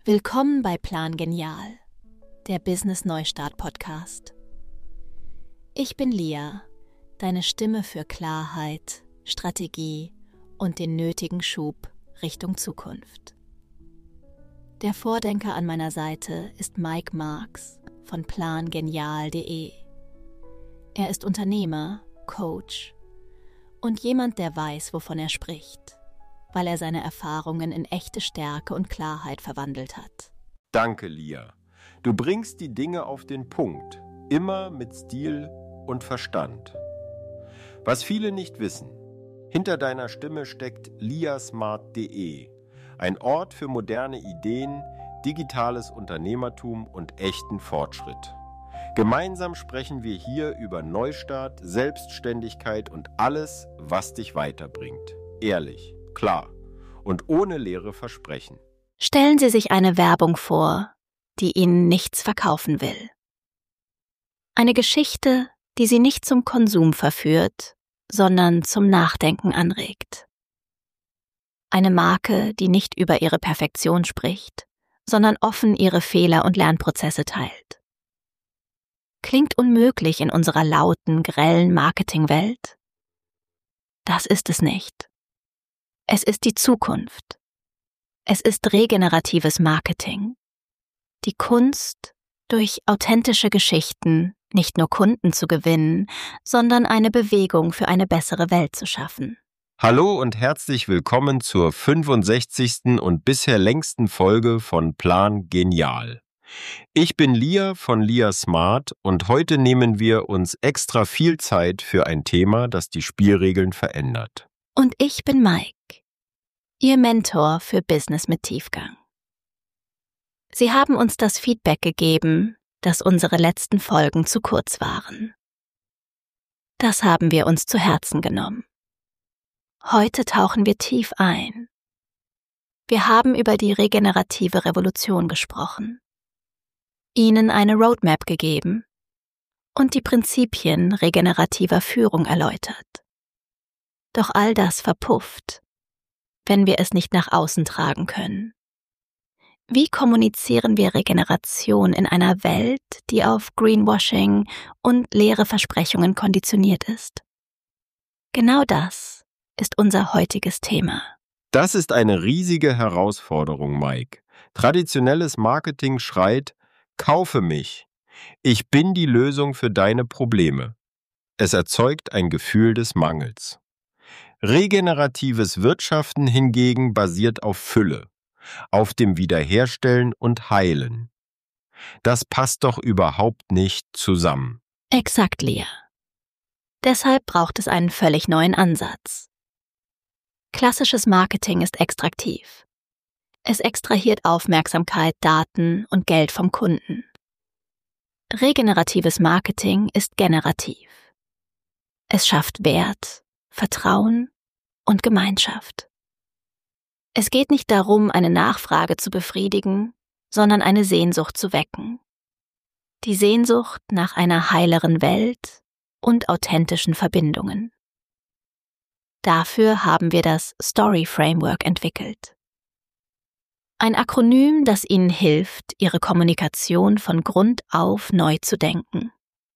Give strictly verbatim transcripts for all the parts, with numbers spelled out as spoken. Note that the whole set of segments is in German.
Willkommen bei Plan Genial, der Business Neustart Podcast. Ich bin Lia, deine Stimme für Klarheit, Strategie und den nötigen Schub Richtung Zukunft. Der Vordenker an meiner Seite ist Mike Marks von plan genial punkt de. Er ist Unternehmer, Coach und jemand, der weiß, wovon er spricht, weil er seine Erfahrungen in echte Stärke und Klarheit verwandelt hat. Danke, Lia. Du bringst die Dinge auf den Punkt, immer mit Stil und Verstand. Was viele nicht wissen, hinter deiner Stimme steckt liasmart punkt de, ein Ort für moderne Ideen, digitales Unternehmertum und echten Fortschritt. Gemeinsam sprechen wir hier über Neustart, Selbstständigkeit und alles, was dich weiterbringt. Ehrlich, klar und ohne leere Versprechen. Stellen Sie sich eine Werbung vor, die Ihnen nichts verkaufen will. Eine Geschichte, die Sie nicht zum Konsum verführt, sondern zum Nachdenken anregt. Eine Marke, die nicht über ihre Perfektion spricht, sondern offen ihre Fehler und Lernprozesse teilt. Klingt unmöglich in unserer lauten, grellen Marketingwelt? Das ist es nicht. Es ist die Zukunft. Es ist regeneratives Marketing. Die Kunst, durch authentische Geschichten nicht nur Kunden zu gewinnen, sondern eine Bewegung für eine bessere Welt zu schaffen. Hallo und herzlich willkommen zur fünfundsechzigsten und bisher längsten Folge von Plan Genial. Ich bin Lia von liasmart und heute nehmen wir uns extra viel Zeit für ein Thema, das die Spielregeln verändert. Und ich bin Mike, Ihr Mentor für Business mit Tiefgang. Sie haben uns das Feedback gegeben, dass unsere letzten Folgen zu kurz waren. Das haben wir uns zu Herzen genommen. Heute tauchen wir tief ein. Wir haben über die regenerative Revolution gesprochen, Ihnen eine Roadmap gegeben und die Prinzipien regenerativer Führung erläutert. Doch all das verpufft, wenn wir es nicht nach außen tragen können. Wie kommunizieren wir Regeneration in einer Welt, die auf Greenwashing und leere Versprechungen konditioniert ist? Genau das ist unser heutiges Thema. Das ist eine riesige Herausforderung, Mike. Traditionelles Marketing schreit: Kaufe mich. Ich bin die Lösung für deine Probleme. Es erzeugt ein Gefühl des Mangels. Regeneratives Wirtschaften hingegen basiert auf Fülle, auf dem Wiederherstellen und Heilen. Das passt doch überhaupt nicht zusammen. Exakt, Lia. Deshalb braucht es einen völlig neuen Ansatz. Klassisches Marketing ist extraktiv. Es extrahiert Aufmerksamkeit, Daten und Geld vom Kunden. Regeneratives Marketing ist generativ. Es schafft Wert, Vertrauen und Gemeinschaft. Es geht nicht darum, eine Nachfrage zu befriedigen, sondern eine Sehnsucht zu wecken. Die Sehnsucht nach einer heileren Welt und authentischen Verbindungen. Dafür haben wir das Story Framework entwickelt. Ein Akronym, das Ihnen hilft, Ihre Kommunikation von Grund auf neu zu denken.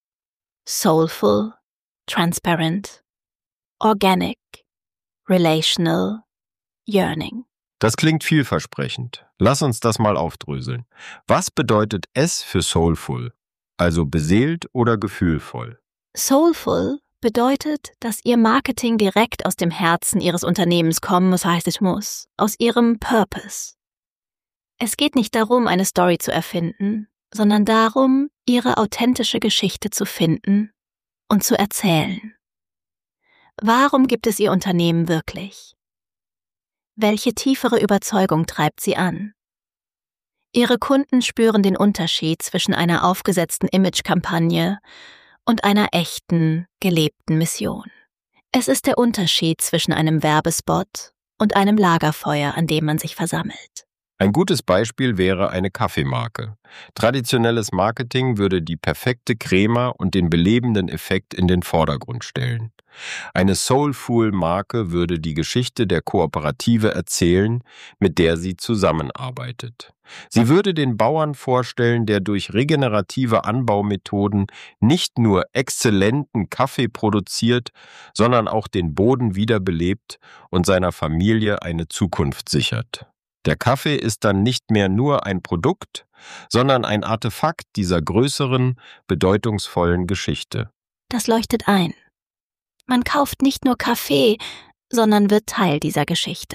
Soulful, transparent, organic, relational, yearning. Das klingt vielversprechend. Lass uns das mal aufdröseln. Was bedeutet S für soulful, also beseelt oder gefühlvoll? Soulful bedeutet, dass Ihr Marketing direkt aus dem Herzen Ihres Unternehmens kommen muss, heißt es muss, aus Ihrem Purpose. Es geht nicht darum, eine Story zu erfinden, sondern darum, Ihre authentische Geschichte zu finden und zu erzählen. Warum gibt es Ihr Unternehmen wirklich? Welche tiefere Überzeugung treibt Sie an? Ihre Kunden spüren den Unterschied zwischen einer aufgesetzten Imagekampagne und einer echten, gelebten Mission. Es ist der Unterschied zwischen einem Werbespot und einem Lagerfeuer, an dem man sich versammelt. Ein gutes Beispiel wäre eine Kaffeemarke. Traditionelles Marketing würde die perfekte Crema und den belebenden Effekt in den Vordergrund stellen. Eine Soulful-Marke würde die Geschichte der Kooperative erzählen, mit der sie zusammenarbeitet. Sie würde den Bauern vorstellen, der durch regenerative Anbaumethoden nicht nur exzellenten Kaffee produziert, sondern auch den Boden wiederbelebt und seiner Familie eine Zukunft sichert. Der Kaffee ist dann nicht mehr nur ein Produkt, sondern ein Artefakt dieser größeren, bedeutungsvollen Geschichte. Das leuchtet ein. Man kauft nicht nur Kaffee, sondern wird Teil dieser Geschichte.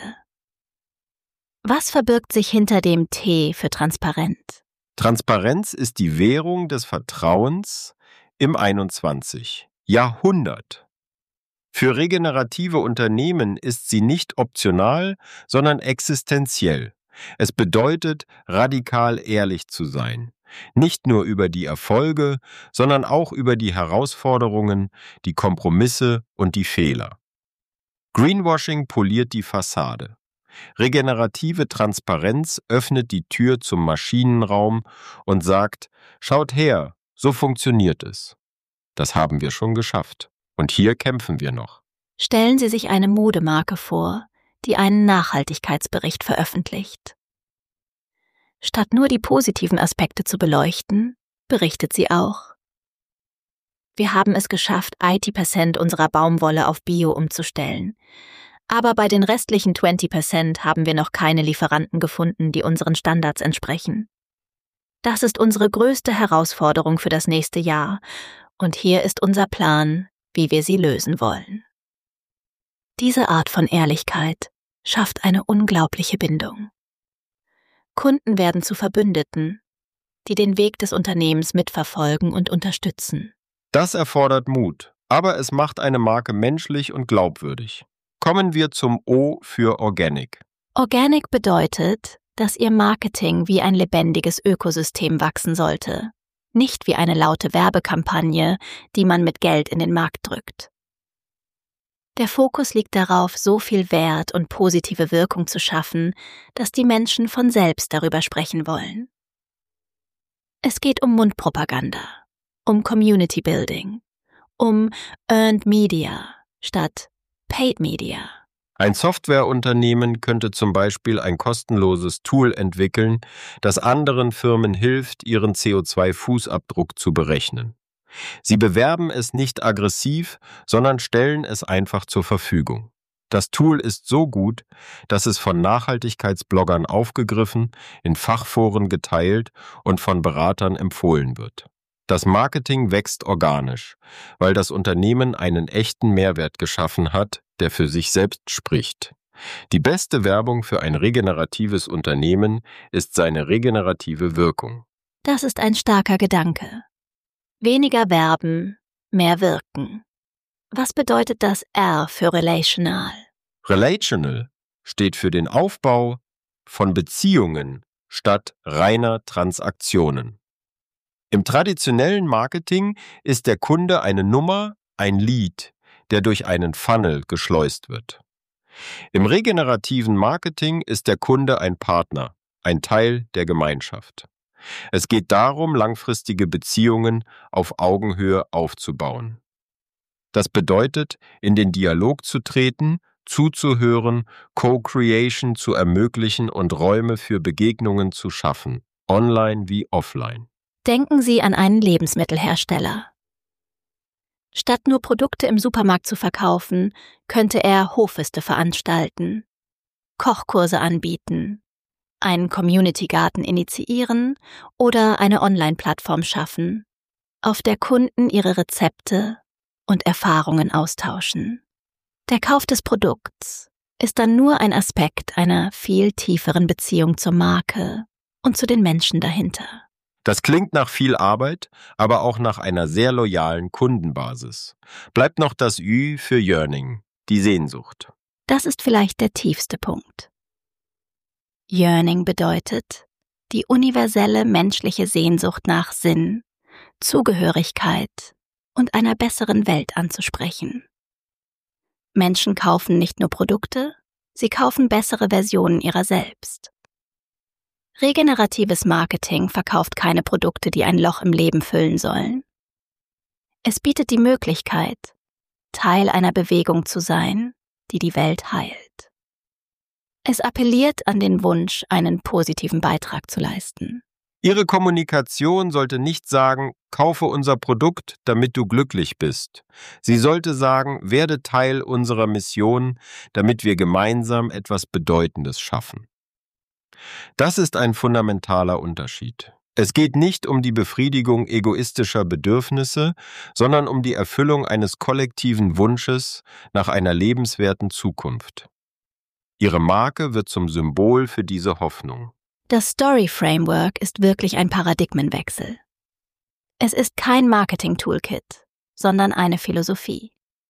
Was verbirgt sich hinter dem T für Transparenz? Transparenz ist die Währung des Vertrauens im einundzwanzigsten Jahrhundert. Für regenerative Unternehmen ist sie nicht optional, sondern existenziell. Es bedeutet, radikal ehrlich zu sein. Nicht nur über die Erfolge, sondern auch über die Herausforderungen, die Kompromisse und die Fehler. Greenwashing poliert die Fassade. Regenerative Transparenz öffnet die Tür zum Maschinenraum und sagt, schaut her, so funktioniert es. Das haben wir schon geschafft. Und hier kämpfen wir noch. Stellen Sie sich eine Modemarke vor, die einen Nachhaltigkeitsbericht veröffentlicht. Statt nur die positiven Aspekte zu beleuchten, berichtet sie auch: Wir haben es geschafft, achtzig Prozent unserer Baumwolle auf Bio umzustellen. Aber bei den restlichen zwanzig Prozent haben wir noch keine Lieferanten gefunden, die unseren Standards entsprechen. Das ist unsere größte Herausforderung für das nächste Jahr. Und hier ist unser Plan, wie wir sie lösen wollen. Diese Art von Ehrlichkeit schafft eine unglaubliche Bindung. Kunden werden zu Verbündeten, die den Weg des Unternehmens mitverfolgen und unterstützen. Das erfordert Mut, aber es macht eine Marke menschlich und glaubwürdig. Kommen wir zum O für Organic. Organic bedeutet, dass Ihr Marketing wie ein lebendiges Ökosystem wachsen sollte, nicht wie eine laute Werbekampagne, die man mit Geld in den Markt drückt. Der Fokus liegt darauf, so viel Wert und positive Wirkung zu schaffen, dass die Menschen von selbst darüber sprechen wollen. Es geht um Mundpropaganda, um Community Building, um Earned Media statt Paid Media. Ein Softwareunternehmen könnte zum Beispiel ein kostenloses Tool entwickeln, das anderen Firmen hilft, ihren C O zwei Fußabdruck zu berechnen. Sie bewerben es nicht aggressiv, sondern stellen es einfach zur Verfügung. Das Tool ist so gut, dass es von Nachhaltigkeitsbloggern aufgegriffen, in Fachforen geteilt und von Beratern empfohlen wird. Das Marketing wächst organisch, weil das Unternehmen einen echten Mehrwert geschaffen hat, der für sich selbst spricht. Die beste Werbung für ein regeneratives Unternehmen ist seine regenerative Wirkung. Das ist ein starker Gedanke. Weniger werben, mehr wirken. Was bedeutet das R für relational? Relational steht für den Aufbau von Beziehungen statt reiner Transaktionen. Im traditionellen Marketing ist der Kunde eine Nummer, ein Lead, der durch einen Funnel geschleust wird. Im regenerativen Marketing ist der Kunde ein Partner, ein Teil der Gemeinschaft. Es geht darum, langfristige Beziehungen auf Augenhöhe aufzubauen. Das bedeutet, in den Dialog zu treten, zuzuhören, Co-Creation zu ermöglichen und Räume für Begegnungen zu schaffen, online wie offline. Denken Sie an einen Lebensmittelhersteller. Statt nur Produkte im Supermarkt zu verkaufen, könnte er Hoffeste veranstalten, Kochkurse anbieten, einen Community-Garten initiieren oder eine Online-Plattform schaffen, auf der Kunden ihre Rezepte und Erfahrungen austauschen. Der Kauf des Produkts ist dann nur ein Aspekt einer viel tieferen Beziehung zur Marke und zu den Menschen dahinter. Das klingt nach viel Arbeit, aber auch nach einer sehr loyalen Kundenbasis. Bleibt noch das Ü für Yearning, die Sehnsucht. Das ist vielleicht der tiefste Punkt. Yearning bedeutet, die universelle menschliche Sehnsucht nach Sinn, Zugehörigkeit und einer besseren Welt anzusprechen. Menschen kaufen nicht nur Produkte, sie kaufen bessere Versionen ihrer selbst. Regeneratives Marketing verkauft keine Produkte, die ein Loch im Leben füllen sollen. Es bietet die Möglichkeit, Teil einer Bewegung zu sein, die die Welt heilt. Es appelliert an den Wunsch, einen positiven Beitrag zu leisten. Ihre Kommunikation sollte nicht sagen, kaufe unser Produkt, damit du glücklich bist. Sie sollte sagen, werde Teil unserer Mission, damit wir gemeinsam etwas Bedeutendes schaffen. Das ist ein fundamentaler Unterschied. Es geht nicht um die Befriedigung egoistischer Bedürfnisse, sondern um die Erfüllung eines kollektiven Wunsches nach einer lebenswerten Zukunft. Ihre Marke wird zum Symbol für diese Hoffnung. Das Story Framework ist wirklich ein Paradigmenwechsel. Es ist kein Marketing-Toolkit, sondern eine Philosophie.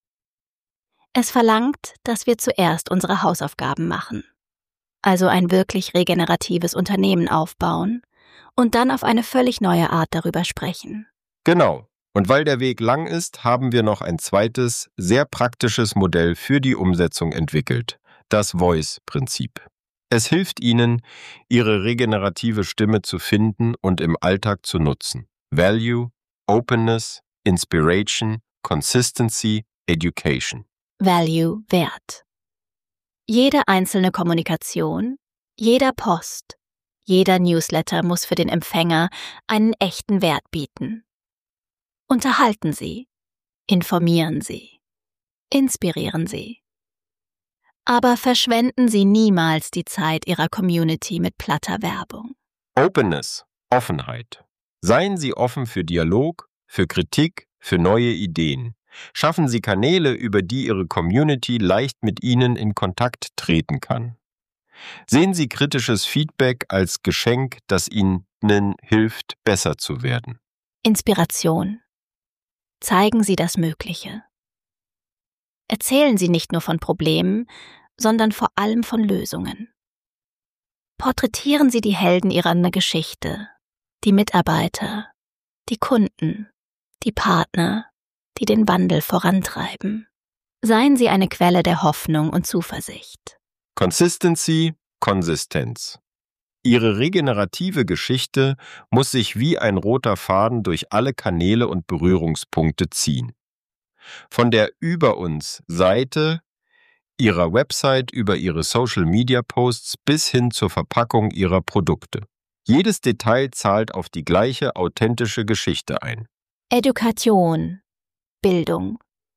Es verlangt, dass wir zuerst unsere Hausaufgaben machen, also ein wirklich regeneratives Unternehmen aufbauen und dann auf eine völlig neue Art darüber sprechen. Genau. Und weil der Weg lang ist, haben wir noch ein zweites, sehr praktisches Modell für die Umsetzung entwickelt, das Voice-Prinzip. Es hilft Ihnen, Ihre regenerative Stimme zu finden und im Alltag zu nutzen. Value, Openness, Inspiration, Consistency, Education. Value, Wert. Jede einzelne Kommunikation, jeder Post, jeder Newsletter muss für den Empfänger einen echten Wert bieten. Unterhalten Sie, informieren Sie, inspirieren Sie. Aber verschwenden Sie niemals die Zeit Ihrer Community mit platter Werbung. Openness, Offenheit. Seien Sie offen für Dialog, für Kritik, für neue Ideen. Schaffen Sie Kanäle, über die Ihre Community leicht mit Ihnen in Kontakt treten kann. Sehen Sie kritisches Feedback als Geschenk, das Ihnen hilft, besser zu werden. Inspiration. Zeigen Sie das Mögliche. Erzählen Sie nicht nur von Problemen, sondern vor allem von Lösungen. Porträtieren Sie die Helden Ihrer Geschichte, die Mitarbeiter, die Kunden, die Partner, die den Wandel vorantreiben. Seien Sie eine Quelle der Hoffnung und Zuversicht. Consistency, Konsistenz. Ihre regenerative Geschichte muss sich wie ein roter Faden durch alle Kanäle und Berührungspunkte ziehen. Von der Über uns-Seite Ihrer Website über Ihre Social-Media-Posts bis hin zur Verpackung Ihrer Produkte. Jedes Detail zahlt auf die gleiche authentische Geschichte ein. Education, Bildung.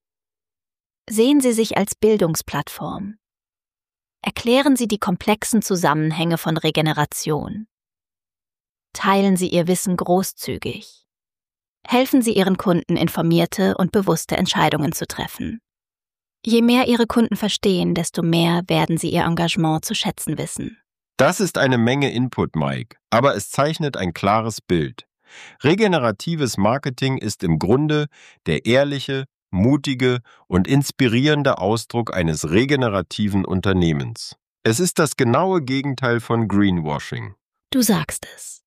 Sehen Sie sich als Bildungsplattform. Erklären Sie die komplexen Zusammenhänge von Regeneration. Teilen Sie Ihr Wissen großzügig. Helfen Sie Ihren Kunden, informierte und bewusste Entscheidungen zu treffen. Je mehr Ihre Kunden verstehen, desto mehr werden sie Ihr Engagement zu schätzen wissen. Das ist eine Menge Input, Mike, aber es zeichnet ein klares Bild. Regeneratives Marketing ist im Grunde der ehrliche, mutige und inspirierende Ausdruck eines regenerativen Unternehmens. Es ist das genaue Gegenteil von Greenwashing. Du sagst es.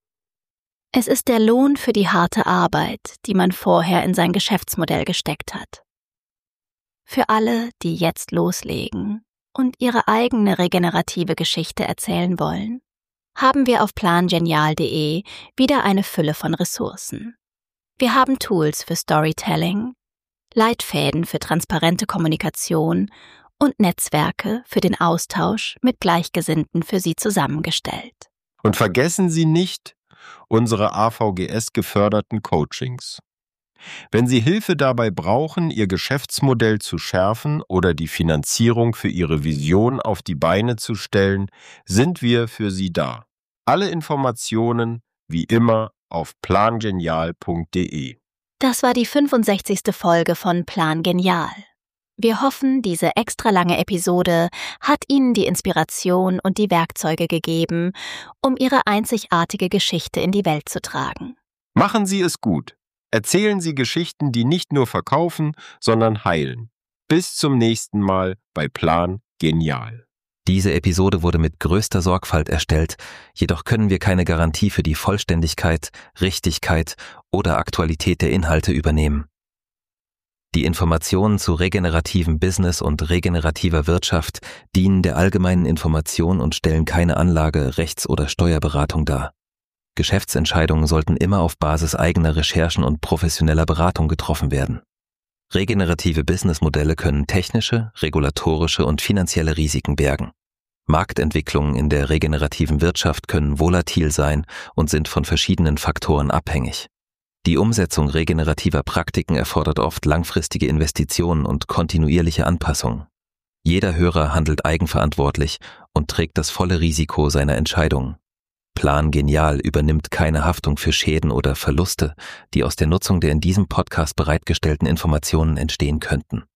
Es ist der Lohn für die harte Arbeit, die man vorher in sein Geschäftsmodell gesteckt hat. Für alle, die jetzt loslegen und ihre eigene regenerative Geschichte erzählen wollen, haben wir auf plan genial punkt de wieder eine Fülle von Ressourcen. Wir haben Tools für Storytelling, Leitfäden für transparente Kommunikation und Netzwerke für den Austausch mit Gleichgesinnten für Sie zusammengestellt. Und vergessen Sie nicht unsere A V G S-geförderten Coachings. Wenn Sie Hilfe dabei brauchen, Ihr Geschäftsmodell zu schärfen oder die Finanzierung für Ihre Vision auf die Beine zu stellen, sind wir für Sie da. Alle Informationen, wie immer, auf plan genial punkt de. Das war die fünfundsechzigste Folge von Plan Genial. Wir hoffen, diese extra lange Episode hat Ihnen die Inspiration und die Werkzeuge gegeben, um Ihre einzigartige Geschichte in die Welt zu tragen. Machen Sie es gut. Erzählen Sie Geschichten, die nicht nur verkaufen, sondern heilen. Bis zum nächsten Mal bei Plan Genial. Diese Episode wurde mit größter Sorgfalt erstellt, jedoch können wir keine Garantie für die Vollständigkeit, Richtigkeit oder Aktualität der Inhalte übernehmen. Die Informationen zu regenerativem Business und regenerativer Wirtschaft dienen der allgemeinen Information und stellen keine Anlage-, Rechts- oder Steuerberatung dar. Geschäftsentscheidungen sollten immer auf Basis eigener Recherchen und professioneller Beratung getroffen werden. Regenerative Businessmodelle können technische, regulatorische und finanzielle Risiken bergen. Marktentwicklungen in der regenerativen Wirtschaft können volatil sein und sind von verschiedenen Faktoren abhängig. Die Umsetzung regenerativer Praktiken erfordert oft langfristige Investitionen und kontinuierliche Anpassungen. Jeder Hörer handelt eigenverantwortlich und trägt das volle Risiko seiner Entscheidungen. Plan Genial übernimmt keine Haftung für Schäden oder Verluste, die aus der Nutzung der in diesem Podcast bereitgestellten Informationen entstehen könnten.